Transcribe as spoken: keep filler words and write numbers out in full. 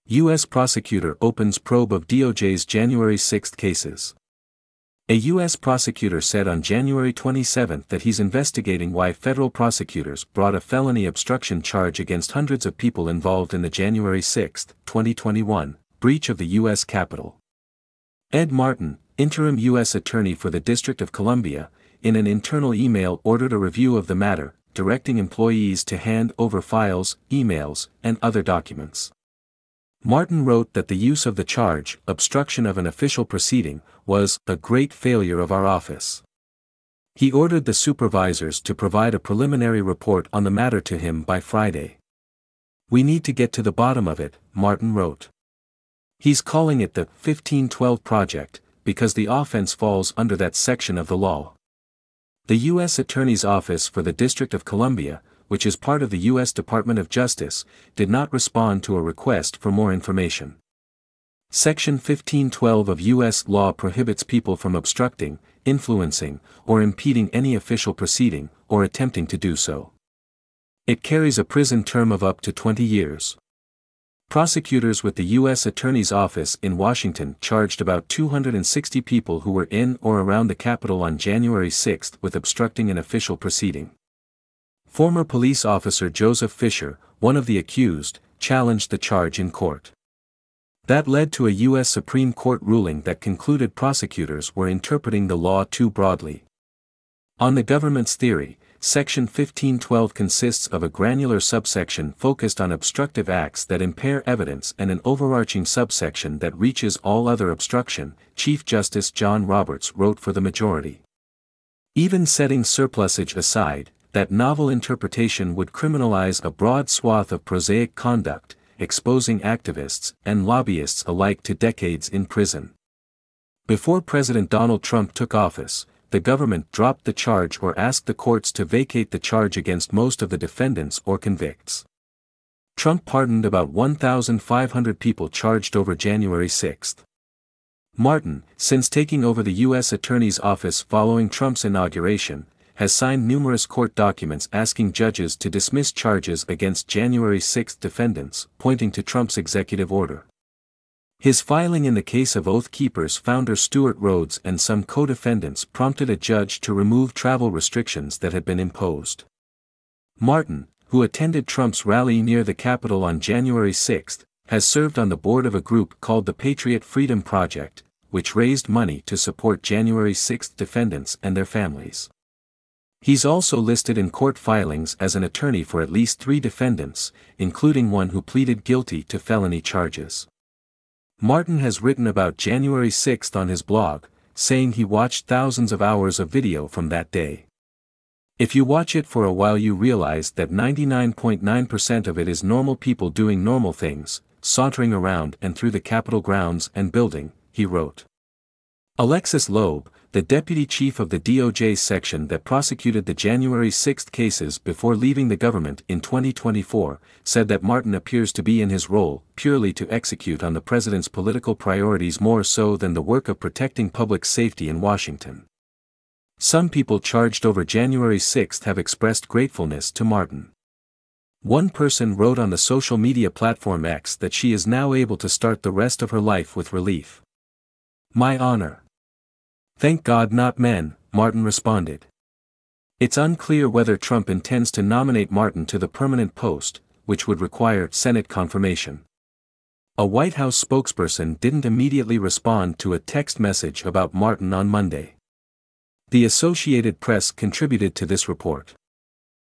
U S prosecutor opens probe of D O J's January sixth cases. A U S prosecutor said on January twenty-seventh that he's investigating why federal prosecutors brought a felony obstruction charge against hundreds of people involved in the January sixth, twenty twenty-one, breach of the U S Capitol. Ed Martin, interim U S Attorney for the District of Columbia, in an internal email ordered a review of the matter, directing employees to hand over files, emails, and other documents. Martin wrote that the use of the charge, obstruction of an official proceeding, was a great failure of our office. He ordered the supervisors to provide a preliminary report on the matter to him by Friday. We need to get to the bottom of it, Martin wrote. He's calling it the fifteen twelve Project, because the offense falls under that section of the law. The U S Attorney's Office for the District of Columbia, which is part of the U S Department of Justice, did not respond to a request for more information. Section fifteen twelve of U S law prohibits people from obstructing, influencing, or impeding any official proceeding, or attempting to do so. It carries a prison term of up to twenty years. Prosecutors with the U S Attorney's Office in Washington charged about two hundred sixty people who were in or around the Capitol on January sixth with obstructing an official proceeding. Former police officer Joseph Fisher, one of the accused, challenged the charge in court. That led to a U S Supreme Court ruling that concluded prosecutors were interpreting the law too broadly. On the government's theory, Section fifteen twelve consists of a granular subsection focused on obstructive acts that impair evidence and an overarching subsection that reaches all other obstruction, Chief Justice John Roberts wrote for the majority. Even setting surplusage aside, that novel interpretation would criminalize a broad swath of prosaic conduct, exposing activists and lobbyists alike to decades in prison. Before President Donald Trump took office, the government dropped the charge or asked the courts to vacate the charge against most of the defendants or convicts. Trump pardoned about one thousand five hundred people charged over January sixth. Martin, since taking over the U S Attorney's Office following Trump's inauguration, has signed numerous court documents asking judges to dismiss charges against January sixth defendants, pointing to Trump's executive order. His filing in the case of Oath Keepers founder Stewart Rhodes and some co-defendants prompted a judge to remove travel restrictions that had been imposed. Martin, who attended Trump's rally near the Capitol on January sixth, has served on the board of a group called the Patriot Freedom Project, which raised money to support January sixth defendants and their families. He's also listed in court filings as an attorney for at least three defendants, including one who pleaded guilty to felony charges. Martin has written about January sixth on his blog, saying he watched thousands of hours of video from that day. If you watch it for a while you realize that ninety-nine point nine percent of it is normal people doing normal things, sauntering around and through the Capitol grounds and building, he wrote. Alexis Loeb, the deputy chief of the D O J section that prosecuted the January sixth cases before leaving the government in twenty twenty-four, said that Martin appears to be in his role purely to execute on the president's political priorities more so than the work of protecting public safety in Washington. Some people charged over January sixth have expressed gratefulness to Martin. One person wrote on the social media platform X that she is now able to start the rest of her life with relief. My honor. Thank God not men, Martin responded. It's unclear whether Trump intends to nominate Martin to the permanent post, which would require Senate confirmation. A White House spokesperson didn't immediately respond to a text message about Martin on Monday. The Associated Press contributed to this report.